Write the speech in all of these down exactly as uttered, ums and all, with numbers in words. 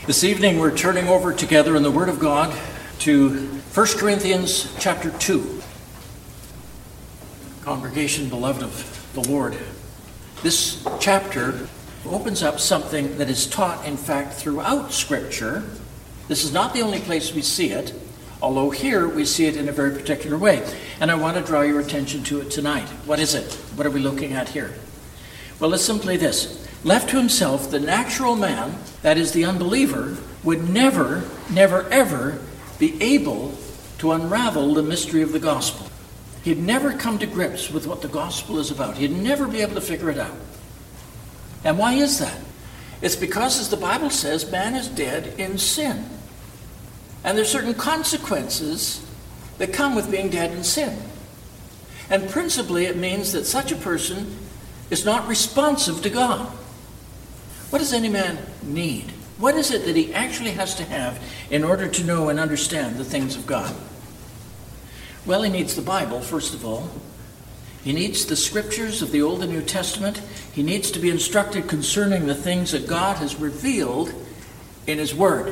This evening we're turning over together in the Word of God to First Corinthians chapter two. Congregation beloved of the Lord, this chapter opens up something that is taught, in fact, throughout Scripture. This is not the only place we see it, although here we see it in a very particular way. And I want to draw your attention to it tonight. What is it? What are we looking at here? Well, it's simply this. Left to himself, the natural man, that is the unbeliever, would never, never, ever be able to unravel the mystery of the gospel. He'd never come to grips with what the gospel is about. He'd never be able to figure it out. And why is that? It's because, as the Bible says, man is dead in sin. And there's certain consequences that come with being dead in sin. And principally it means that such a person is not responsive to God. What does any man need? What is it that he actually has to have in order to know and understand the things of God? Well, he needs the Bible, first of all. He needs the scriptures of the Old and New Testament. He needs to be instructed concerning the things that God has revealed in his Word.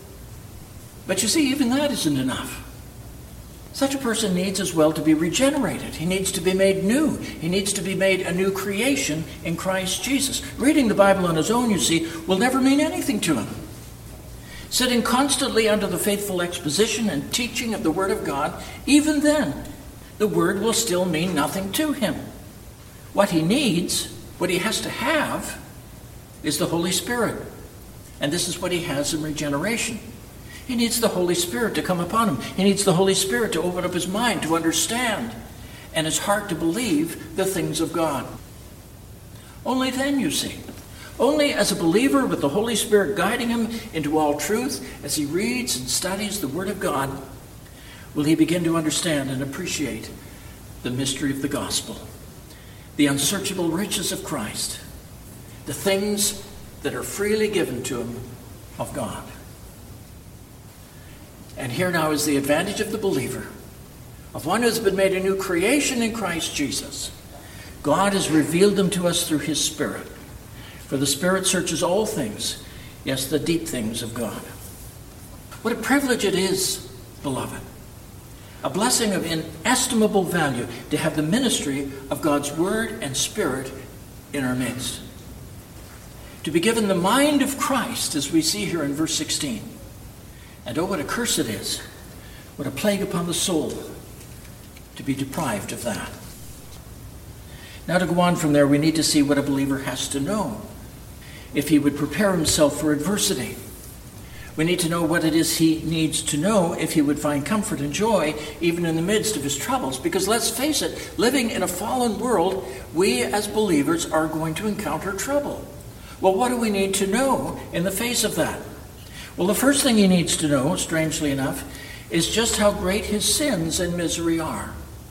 But you see, even that isn't enough. Such a person needs as well to be regenerated. He needs to be made new. He needs to be made a new creation in Christ Jesus. Reading the Bible on his own, you see, will never mean anything to him. Sitting constantly under the faithful exposition and teaching of the Word of God, even then, the Word will still mean nothing to him. What he needs, what he has to have, is the Holy Spirit. And this is what he has in regeneration. He needs the Holy Spirit to come upon him. He needs the Holy Spirit to open up his mind, to understand, and his heart to believe the things of God. Only then, you see, only as a believer with the Holy Spirit guiding him into all truth, as he reads and studies the Word of God, will he begin to understand and appreciate the mystery of the gospel, the unsearchable riches of Christ, the things that are freely given to him of God. And here now is the advantage of the believer, of one who has been made a new creation in Christ Jesus. God has revealed them to us through his Spirit. For the Spirit searches all things, yes, the deep things of God. What a privilege it is, beloved. A blessing of inestimable value to have the ministry of God's Word and Spirit in our midst. To be given the mind of Christ, as we see here in verse sixteen. And oh, what a curse it is, what a plague upon the soul, to be deprived of that. Now to go on from there, we need to see what a believer has to know if he would prepare himself for adversity. We need to know what it is he needs to know if he would find comfort and joy even in the midst of his troubles. Because let's face it, living in a fallen world, we as believers are going to encounter trouble. Well, what do we need to know in the face of that? Well, the first thing he needs to know, strangely enough, is just how great his sins and misery are.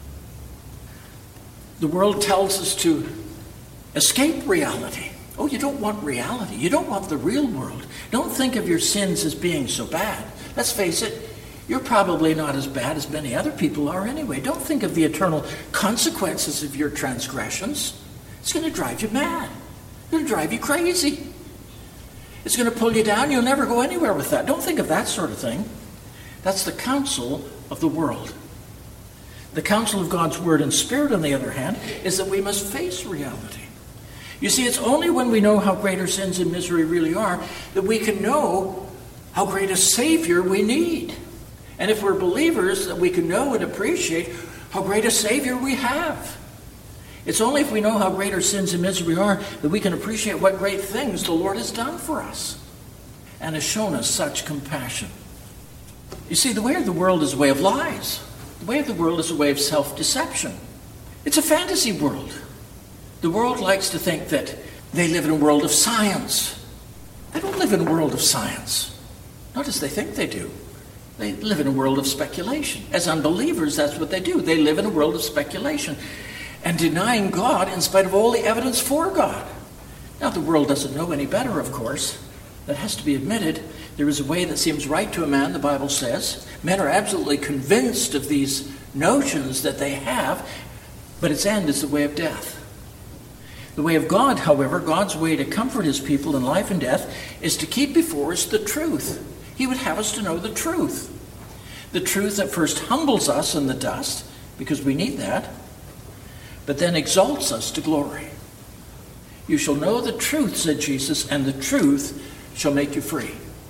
The world tells us to escape reality. Oh, you don't want reality. You don't want the real world. Don't think of your sins as being so bad. Let's face it, you're probably not as bad as many other people are anyway. Don't think of the eternal consequences of your transgressions. It's going to drive you mad. It's going to drive you crazy. It's going to pull you down. You'll never go anywhere with that. Don't think of that sort of thing. That's the counsel of the world. The counsel of God's Word and Spirit, on the other hand, is that we must face reality. You see, it's only when we know how great our sins and misery really are that we can know how great a Savior we need. And if we're believers, that we can know and appreciate how great a Savior we have. It's only if we know how great our sins and misery are that we can appreciate what great things the Lord has done for us and has shown us such compassion. You see, the way of the world is a way of lies. The way of the world is a way of self-deception. It's a fantasy world. The world likes to think that they live in a world of science. They don't live in a world of science. Not as they think they do. They live in a world of speculation. As unbelievers, that's what they do. They live in a world of speculation and denying God in spite of all the evidence for God. Now, the world doesn't know any better, of course. That has to be admitted. There is a way that seems right to a man, the Bible says. Men are absolutely convinced of these notions that they have, but its end is the way of death. The way of God, however, God's way to comfort his people in life and death, is to keep before us the truth. He would have us to know the truth. The truth that first humbles us in the dust, because we need that, but then exalts us to glory. You shall know the truth, said Jesus, and the truth shall make you free.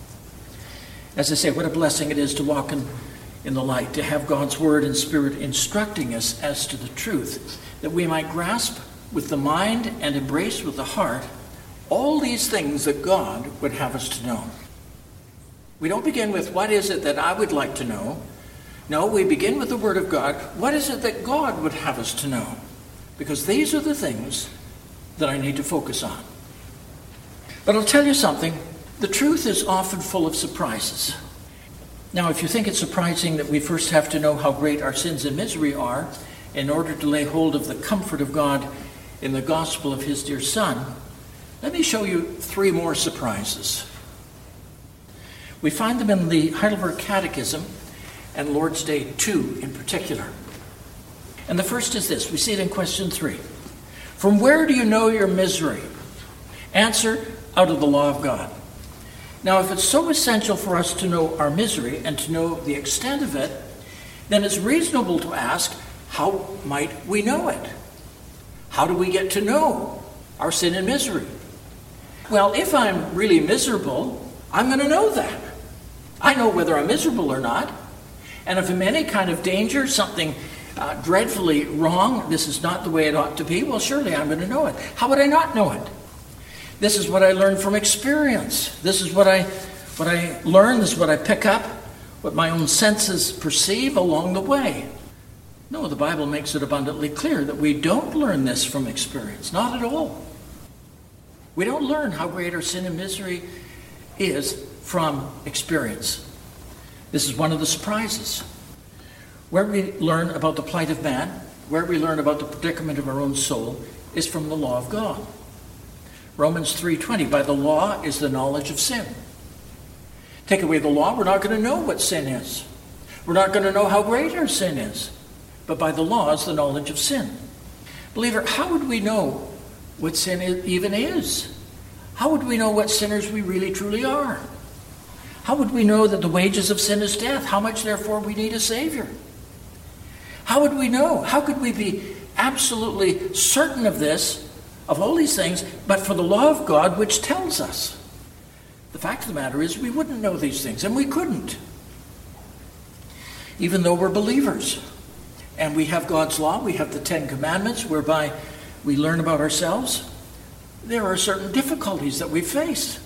As I say, what a blessing it is to walk in, in the light, to have God's word and spirit instructing us as to the truth, that we might grasp with the mind and embrace with the heart all these things that God would have us to know. We don't begin with, what is it that I would like to know? No, we begin with the Word of God. What is it that God would have us to know? Because these are the things that I need to focus on. But I'll tell you something. The truth is often full of surprises. Now, if you think it's surprising that we first have to know how great our sins and misery are in order to lay hold of the comfort of God in the gospel of his dear Son, let me show you three more surprises. We find them in the Heidelberg Catechism and Lord's Day two in particular. And the first is this. We see it in question three. From where do you know your misery? Answer, out of the law of God. Now, if it's so essential for us to know our misery and to know the extent of it, then it's reasonable to ask, how might we know it? How do we get to know our sin and misery? Well, if I'm really miserable, I'm going to know that. I know whether I'm miserable or not. And if I'm in any kind of danger, something uh, dreadfully wrong, this is not the way it ought to be, well, surely I'm going to know it. How would I not know it? This is what I learned from experience. This is what I, what I learn, this is what I pick up, what my own senses perceive along the way. No, the Bible makes it abundantly clear that we don't learn this from experience. Not at all. We don't learn how great our sin and misery is from experience. This is one of the surprises. Where we learn about the plight of man, where we learn about the predicament of our own soul, is from the law of God. Romans three twenty, by the law is the knowledge of sin. Take away the law, we're not going to know what sin is. We're not going to know how great our sin is. But by the law is the knowledge of sin. Believer, how would we know what sin even is? How would we know what sinners we really truly are? How would we know that the wages of sin is death? How much, therefore, we need a Savior? How would we know? How could we be absolutely certain of this, of all these things, but for the law of God which tells us? The fact of the matter is we wouldn't know these things, and we couldn't. Even though we're believers, and we have God's law, we have the Ten Commandments whereby we learn about ourselves, there are certain difficulties that we face.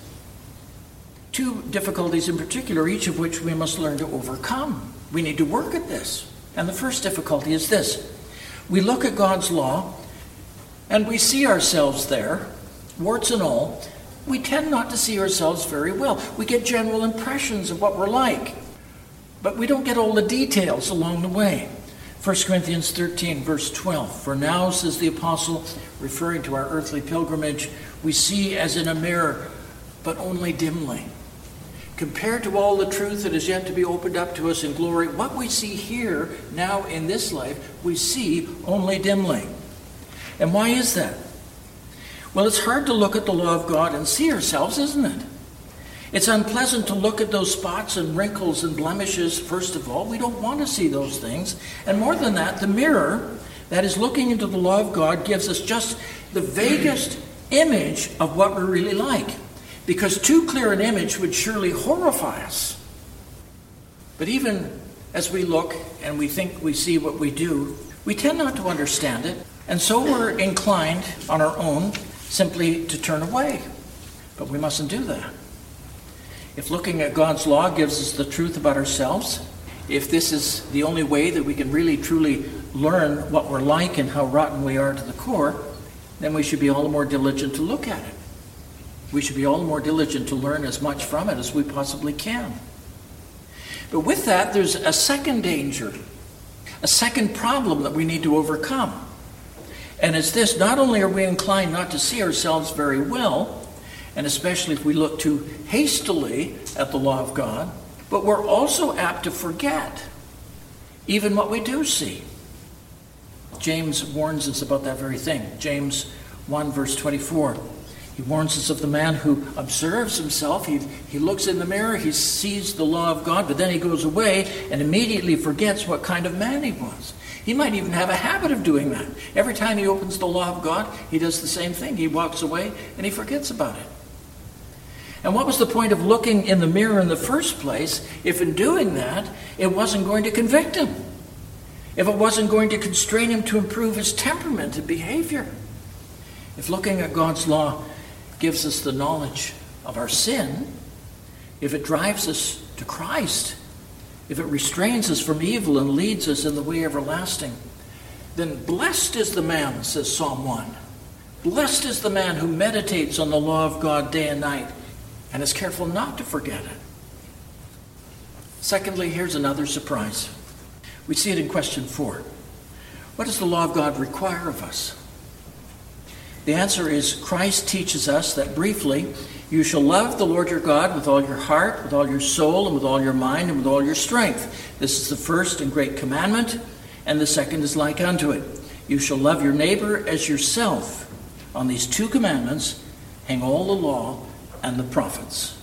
Two difficulties in particular, each of which we must learn to overcome. We need to work at this. And the first difficulty is this. We look at God's law and we see ourselves there, warts and all. We tend not to see ourselves very well. We get general impressions of what we're like, but we don't get all the details along the way. First Corinthians thirteen, verse twelve. For now, says the apostle, referring to our earthly pilgrimage, we see as in a mirror, but only dimly. Compared to all the truth that is yet to be opened up to us in glory, what we see here now in this life, we see only dimly. And why is that? Well, it's hard to look at the law of God and see ourselves, isn't it? It's unpleasant to look at those spots and wrinkles and blemishes, first of all. We don't want to see those things. And more than that, the mirror that is looking into the law of God gives us just the vaguest image of what we're really like. Because too clear an image would surely horrify us. But even as we look and we think we see what we do, we tend not to understand it. And so we're inclined on our own simply to turn away. But we mustn't do that. If looking at God's law gives us the truth about ourselves, if this is the only way that we can really truly learn what we're like and how rotten we are to the core, then we should be all the more diligent to look at it. We should be all the more diligent to learn as much from it as we possibly can. But with that, there's a second danger, a second problem that we need to overcome. And it's this: not only are we inclined not to see ourselves very well, and especially if we look too hastily at the law of God, but we're also apt to forget even what we do see. James warns us about that very thing. James one, verse twenty-four. He warns us of the man who observes himself. He, he looks in the mirror, he sees the law of God, but then he goes away and immediately forgets what kind of man he was. He might even have a habit of doing that. Every time he opens the law of God, he does the same thing. He walks away and he forgets about it. And what was the point of looking in the mirror in the first place if in doing that it wasn't going to convict him? If it wasn't going to constrain him to improve his temperament and behavior? If looking at God's law gives us the knowledge of our sin, if it drives us to Christ, if it restrains us from evil and leads us in the way everlasting, then blessed is the man, says Psalm one. Blessed is the man who meditates on the law of God day and night and is careful not to forget it. Secondly, here's another surprise. We see it in question four. What does the law of God require of us? The answer is Christ teaches us that briefly, you shall love the Lord your God with all your heart, with all your soul, and with all your mind, and with all your strength. This is the first and great commandment, and the second is like unto it. You shall love your neighbor as yourself. On these two commandments hang all the law and the prophets.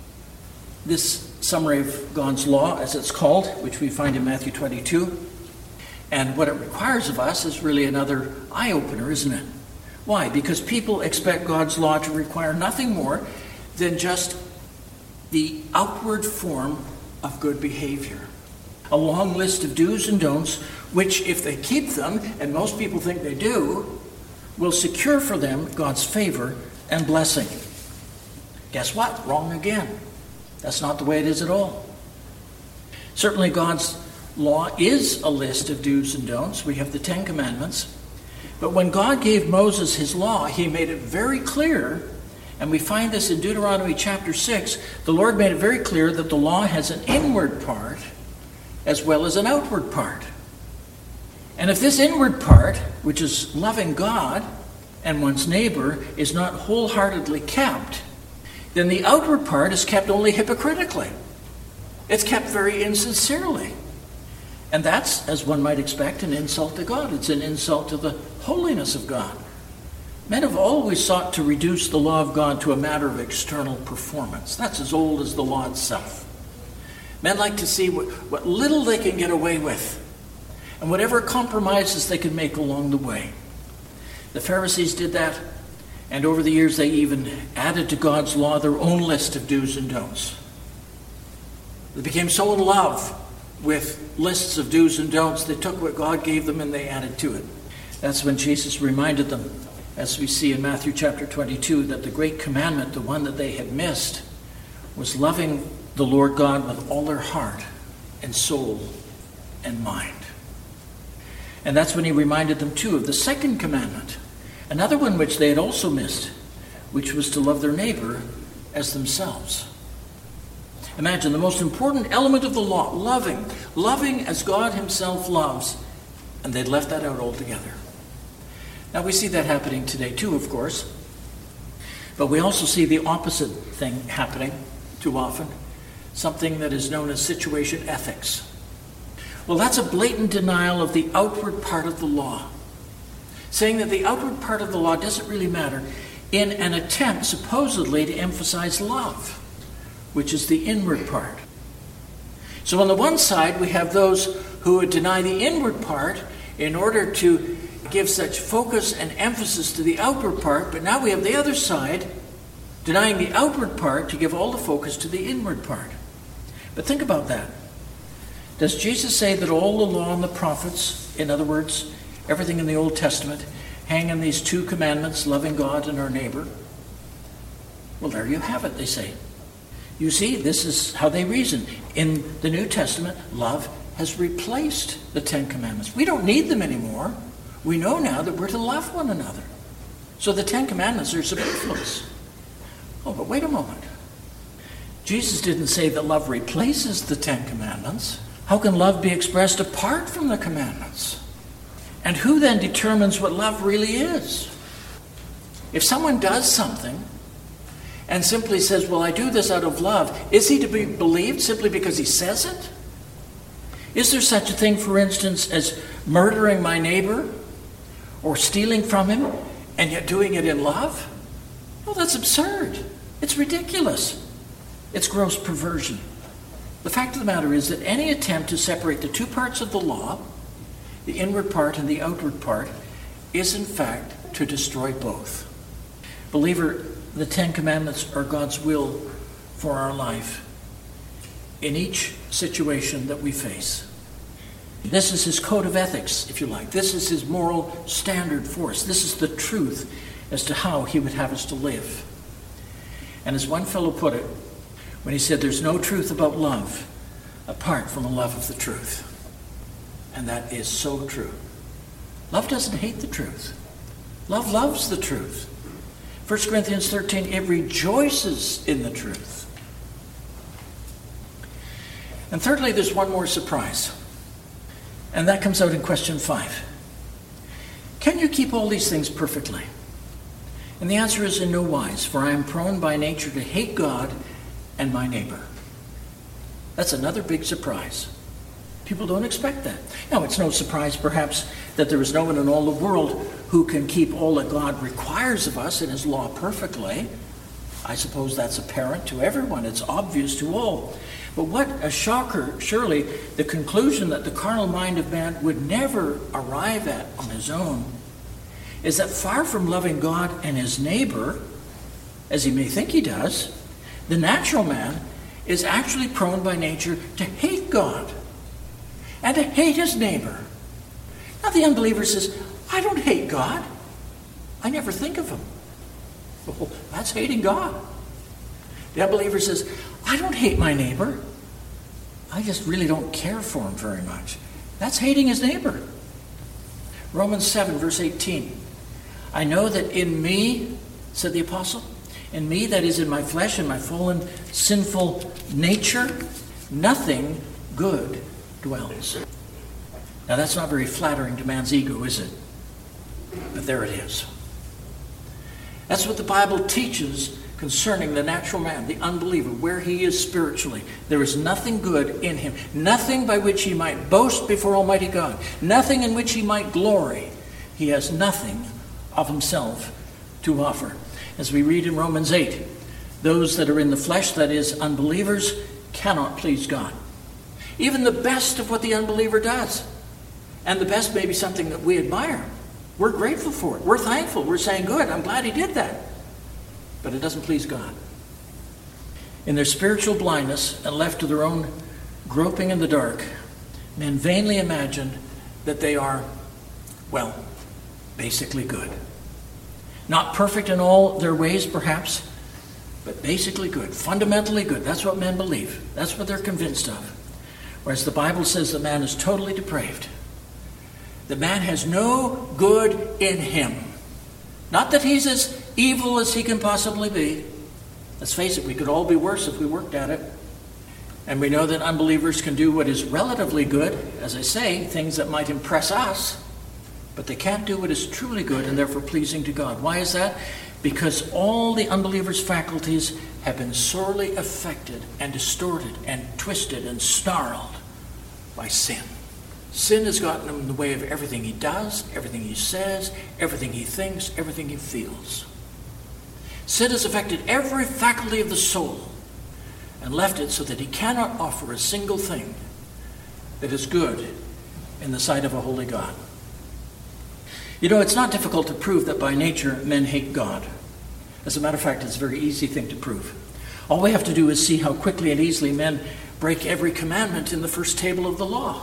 This summary of God's law, as it's called, which we find in Matthew twenty-two, and what it requires of us is really another eye-opener, isn't it? Why? Because people expect God's law to require nothing more than just the outward form of good behavior. A long list of do's and don'ts, which if they keep them, and most people think they do, will secure for them God's favor and blessing. Guess what? Wrong again. That's not the way it is at all. Certainly God's law is a list of do's and don'ts. We have the Ten Commandments. But when God gave Moses his law, he made it very clear, and we find this in Deuteronomy chapter six, the Lord made it very clear that the law has an inward part as well as an outward part. And if this inward part, which is loving God and one's neighbor, is not wholeheartedly kept, then the outward part is kept only hypocritically. It's kept very insincerely. And that's, as one might expect, an insult to God. It's an insult to the holiness of God. Men have always sought to reduce the law of God to a matter of external performance. That's as old as the law itself. Men like to see what, what little they can get away with, and whatever compromises they can make along the way. The Pharisees did that, and over the years they even added to God's law their own list of do's and don'ts. They became so in love with lists of do's and don'ts, they took what God gave them and they added to it. That's when Jesus reminded them, as we see in Matthew chapter twenty-two, that the great commandment, the one that they had missed, was loving the Lord God with all their heart and soul and mind. And that's when he reminded them too of the second commandment, another one which they had also missed, which was to love their neighbor as themselves. Imagine the most important element of the law, loving, loving as God himself loves, and they'd left that out altogether. Now we see that happening today too, of course, but we also see the opposite thing happening too often, something that is known as situation ethics. Well, that's a blatant denial of the outward part of the law, saying that the outward part of the law doesn't really matter in an attempt supposedly to emphasize love, which is the inward part. So on the one side, we have those who would deny the inward part in order to give such focus and emphasis to the outward part, but now we have the other side denying the outward part to give all the focus to the inward part. But think about that. Does Jesus say that all the law and the prophets, in other words, everything in the Old Testament, hang on these two commandments, loving God and our neighbor? Well, there you have it, they say. You see, this is how they reason. In the New Testament, love has replaced the Ten Commandments. We don't need them anymore. We know now that we're to love one another. So the Ten Commandments are superfluous. Oh, but wait a moment. Jesus didn't say that love replaces the Ten Commandments. How can love be expressed apart from the commandments? And who then determines what love really is? If someone does something and simply says, well, I do this out of love, is he to be believed simply because he says it? Is there such a thing, for instance, as murdering my neighbor or stealing from him and yet doing it in love? Well, that's absurd. It's ridiculous. It's gross perversion. The fact of the matter is that any attempt to separate the two parts of the law, the inward part and the outward part, is in fact to destroy both. Believer, the Ten Commandments are God's will for our life in each situation that we face. This is his code of ethics, if you like. This is his moral standard for us. This is the truth as to how he would have us to live. And as one fellow put it, when he said, there's no truth about love apart from a love of the truth. And that is so true. Love doesn't hate the truth. Love loves the truth. First Corinthians thirteen, it rejoices in the truth. And thirdly, there's one more surprise. And that comes out in question five. Can you keep all these things perfectly? And the answer is in no wise, for I am prone by nature to hate God and my neighbor. That's another big surprise. People don't expect that. Now, it's no surprise, perhaps, that there is no one in all the world who can keep all that God requires of us in his law perfectly. I suppose that's apparent to everyone. It's obvious to all. But what a shocker, surely, the conclusion that the carnal mind of man would never arrive at on his own is that far from loving God and his neighbor, as he may think he does, the natural man is actually prone by nature to hate God and to hate his neighbor. Now the unbeliever says, I don't hate God. I never think of him. Well, that's hating God. The unbeliever says, I don't hate my neighbor. I just really don't care for him very much. That's hating his neighbor. Romans seven, verse eighteen. I know that in me, said the apostle, in me, that is in my flesh and my fallen sinful nature, nothing good dwells. Now that's not very flattering to man's ego, is it? But there it is. That's what the Bible teaches concerning the natural man, the unbeliever, where he is spiritually. There is nothing good in him, nothing by which he might boast before Almighty God, nothing in which he might glory. He has nothing of himself to offer. As we read in Romans eight, those that are in the flesh, that is, unbelievers, cannot please God. Even the best of what the unbeliever does, and the best may be something that we admire. We're grateful for it. We're thankful. We're saying, good, I'm glad he did that. But it doesn't please God. In their spiritual blindness and left to their own groping in the dark, men vainly imagine that they are, well, basically good. Not perfect in all their ways, perhaps, but basically good, fundamentally good. That's what men believe. That's what they're convinced of. Whereas the Bible says that man is totally depraved. The man has no good in him. Not that he's as evil as he can possibly be. Let's face it, we could all be worse if we worked at it. And we know that unbelievers can do what is relatively good, as I say, things that might impress us, but they can't do what is truly good and therefore pleasing to God. Why is that? Because all the unbeliever's faculties have been sorely affected and distorted and twisted and snarled by sin. Sin has gotten him in the way of everything he does, everything he says, everything he thinks, everything he feels. Sin has affected every faculty of the soul and left it so that he cannot offer a single thing that is good in the sight of a holy God. You know, it's not difficult to prove that by nature men hate God. As a matter of fact, it's a very easy thing to prove. All we have to do is see how quickly and easily men break every commandment in the first table of the law.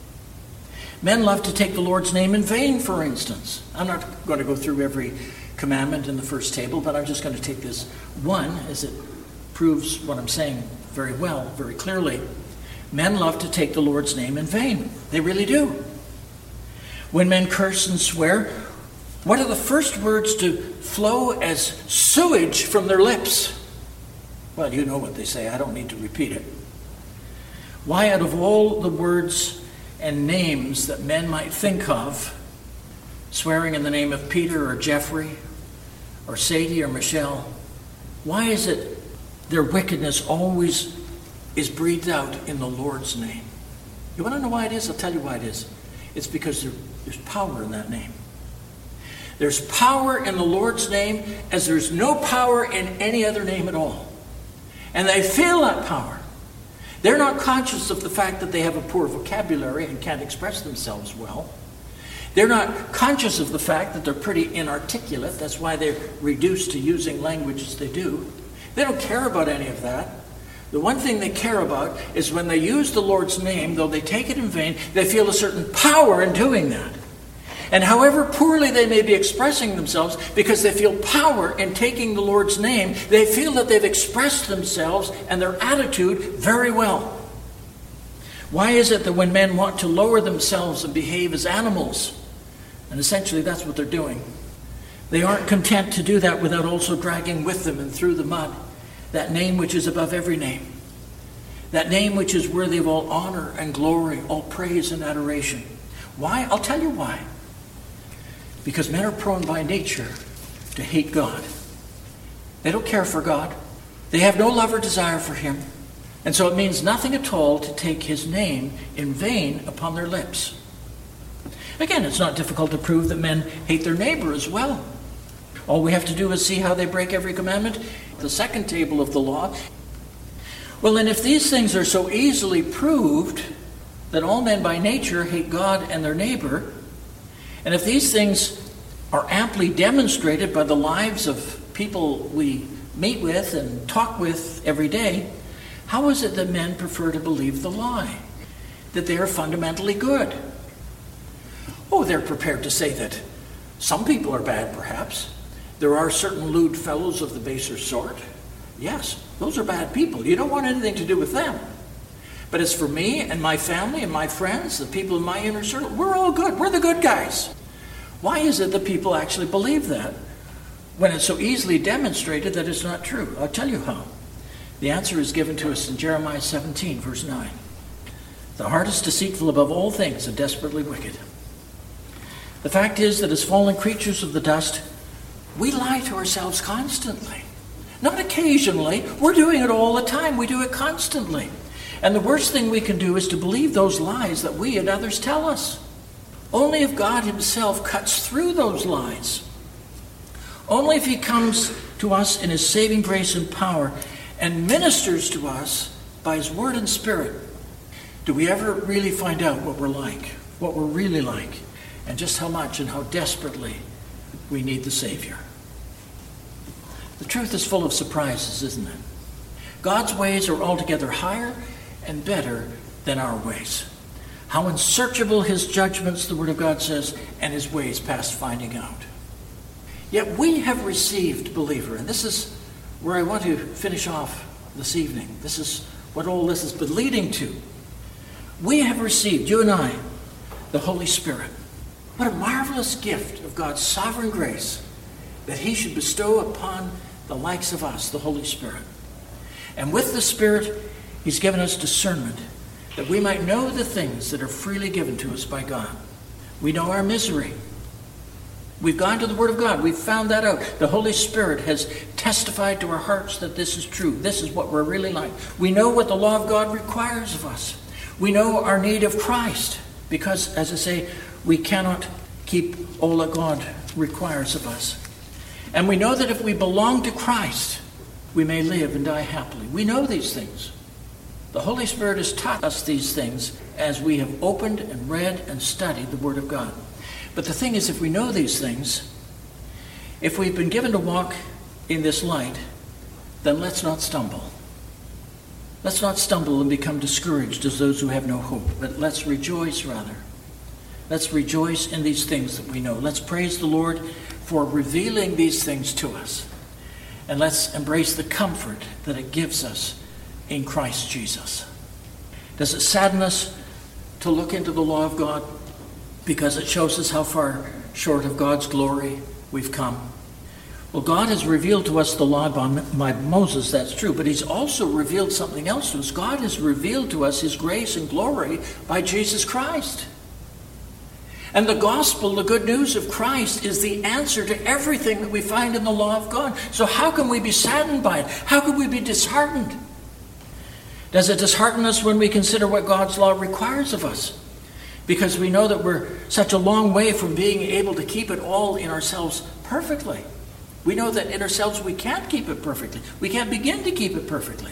Men love to take the Lord's name in vain, for instance. I'm not going to go through every commandment in the first table, but I'm just going to take this one as it proves what I'm saying very well, very clearly. Men love to take the Lord's name in vain. They really do. When men curse and swear, what are the first words to flow as sewage from their lips? Well, you know what they say. I don't need to repeat it. Why, out of all the words and names that men might think of, swearing in the name of Peter or Jeffrey or Sadie or Michelle, why is it their wickedness always is breathed out in the Lord's name? You want to know why it is? I'll tell you why it is. It's because there, there's power in that name. There's power in the Lord's name as there's no power in any other name at all. And they feel that power. They're not conscious of the fact that they have a poor vocabulary and can't express themselves well. They're not conscious of the fact that they're pretty inarticulate. That's why they're reduced to using language as they do. They don't care about any of that. The one thing they care about is when they use the Lord's name, though they take it in vain, they feel a certain power in doing that. And however poorly they may be expressing themselves, because they feel power in taking the Lord's name, they feel that they've expressed themselves and their attitude very well. Why is it that when men want to lower themselves and behave as animals, and essentially that's what they're doing, they aren't content to do that without also dragging with them and through the mud that name which is above every name, that name which is worthy of all honor and glory, all praise and adoration. Why? I'll tell you why. Because men are prone by nature to hate God. They don't care for God. They have no love or desire for him. And so it means nothing at all to take his name in vain upon their lips. Again, it's not difficult to prove that men hate their neighbor as well. All we have to do is see how they break every commandment. The second table of the law. Well, then if these things are so easily proved that all men by nature hate God and their neighbor, and if these things are amply demonstrated by the lives of people we meet with and talk with every day, how is it that men prefer to believe the lie? That they are fundamentally good? Oh, they're prepared to say that some people are bad, perhaps. There are certain lewd fellows of the baser sort. Yes, those are bad people. You don't want anything to do with them. But as for me and my family and my friends, the people in my inner circle, we're all good. We're the good guys. Why is it that people actually believe that when it's so easily demonstrated that it's not true? I'll tell you how. The answer is given to us in Jeremiah seventeen, verse nine. The heart is deceitful above all things and desperately wicked. The fact is that as fallen creatures of the dust, we lie to ourselves constantly. Not occasionally. We're doing it all the time. We do it constantly. And the worst thing we can do is to believe those lies that we and others tell us. Only if God himself cuts through those lies. Only if he comes to us in his saving grace and power and ministers to us by his word and spirit do we ever really find out what we're like, what we're really like, and just how much and how desperately we need the Savior. The truth is full of surprises, isn't it? God's ways are altogether higher and better than our ways. How unsearchable his judgments, the Word of God says, and his ways past finding out. Yet we have received, believer, and this is where I want to finish off this evening. This is what all this has been leading to. We have received, you and I, the Holy Spirit. What a marvelous gift of God's sovereign grace that he should bestow upon the likes of us, the Holy Spirit. And with the Spirit, he's given us discernment that we might know the things that are freely given to us by God. We know our misery. We've gone to the Word of God. We've found that out. The Holy Spirit has testified to our hearts that this is true. This is what we're really like. We know what the law of God requires of us. We know our need of Christ because, as I say, we cannot keep all that God requires of us. And we know that if we belong to Christ, we may live and die happily. We know these things. The Holy Spirit has taught us these things as we have opened and read and studied the Word of God. But the thing is, if we know these things, if we've been given to walk in this light, then let's not stumble. Let's not stumble and become discouraged as those who have no hope, but let's rejoice rather. Let's rejoice in these things that we know. Let's praise the Lord for revealing these things to us. And let's embrace the comfort that it gives us in Christ Jesus. Does it sadden us to look into the law of God because it shows us how far short of God's glory we've come? Well, God has revealed to us the law by Moses, that's true, but he's also revealed something else to us. God has revealed to us his grace and glory by Jesus Christ. And the gospel, the good news of Christ, is the answer to everything that we find in the law of God. So how can we be saddened by it? How can we be disheartened? Does it dishearten us when we consider what God's law requires of us? because we know that we're such a long way from being able to keep it all in ourselves perfectly. We know that in ourselves we can't keep it perfectly. We can't begin to keep it perfectly.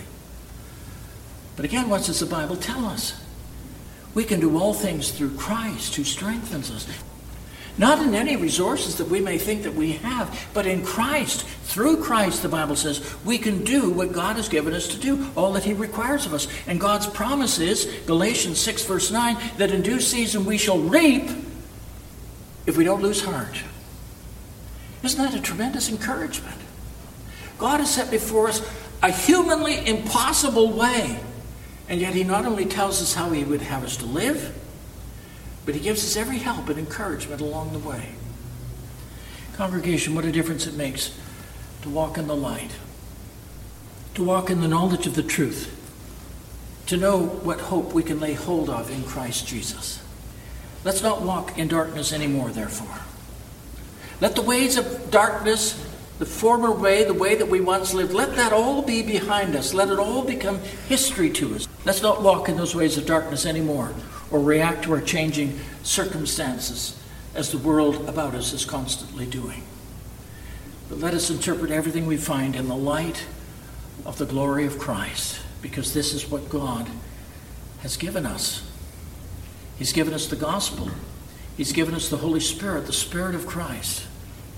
But again, what does the Bible tell us? We can do all things through Christ who strengthens us. Not in any resources that we may think that we have, but in Christ. Through Christ, the Bible says, we can do what God has given us to do, all that he requires of us. And God's promise is, Galatians six verse nine, that in due season we shall reap if we don't lose heart. Isn't that a tremendous encouragement? God has set before us a humanly impossible way. And yet he not only tells us how he would have us to live, but he gives us every help and encouragement along the way. Congregation, what a difference it makes to walk in the light, to walk in the knowledge of the truth, to know what hope we can lay hold of in Christ Jesus. Let's not walk in darkness anymore, therefore. Let the ways of darkness, the former way, the way that we once lived, let that all be behind us. Let it all become history to us. Let's not walk in those ways of darkness anymore, or react to our changing circumstances as the world about us is constantly doing. But let us interpret everything we find in the light of the glory of Christ, because this is what God has given us. He's given us the gospel. He's given us the Holy Spirit, the Spirit of Christ.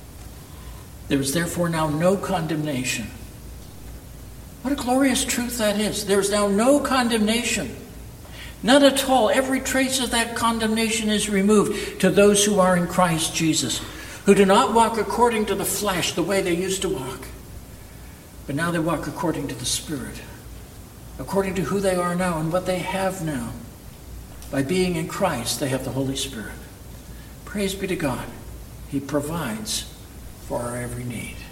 There is therefore now no condemnation. What a glorious truth that is. There is now no condemnation. None at all. Every trace of that condemnation is removed to those who are in Christ Jesus, who do not walk according to the flesh the way they used to walk, but now they walk according to the Spirit, according to who they are now and what they have now. By being in Christ, they have the Holy Spirit. Praise be to God. He provides for our every need.